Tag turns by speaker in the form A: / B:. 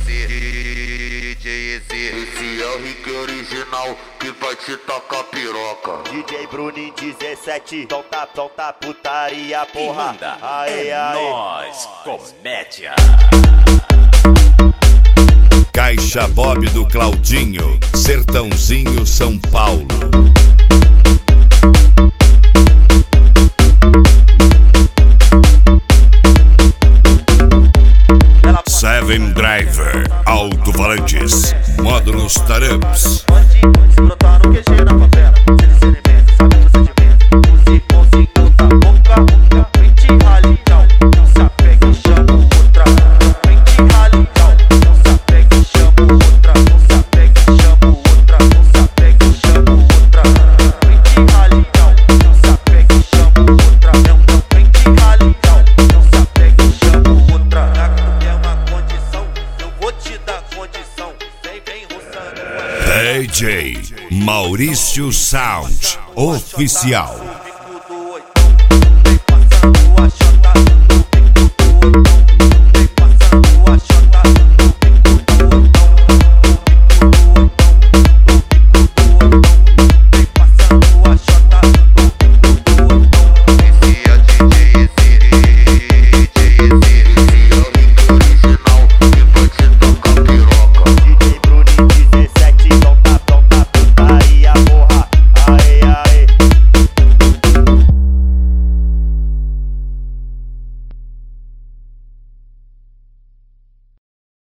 A: Esse é o Rick original que vai te tacar piroca.
B: DJ Bruninho 17, solta putaria, porra.
C: Manda,
B: aê,
C: é
B: aê.
C: nóis, comédia.
D: Caixa Bob do Claudinho, Sertãozinho, São Paulo. Seven Driver, alto-falantes, módulos Taramps.
E: Pode brotar no QG na favela. Se eles serem mesmo, sabe o procedimento. Use consigo da boca, frente radical. Não se apega e chama outra. Frente radical. Não se apega e chama outra. Não se apega e chama outra. Não se apega e chama outra. Frente radical. Não se apega e chama outra. Não frente radical. Não se apega e chama outra. É uma condição, eu vou te dar condição. Vem roçando.
D: DJ Maurício Sound Oficial.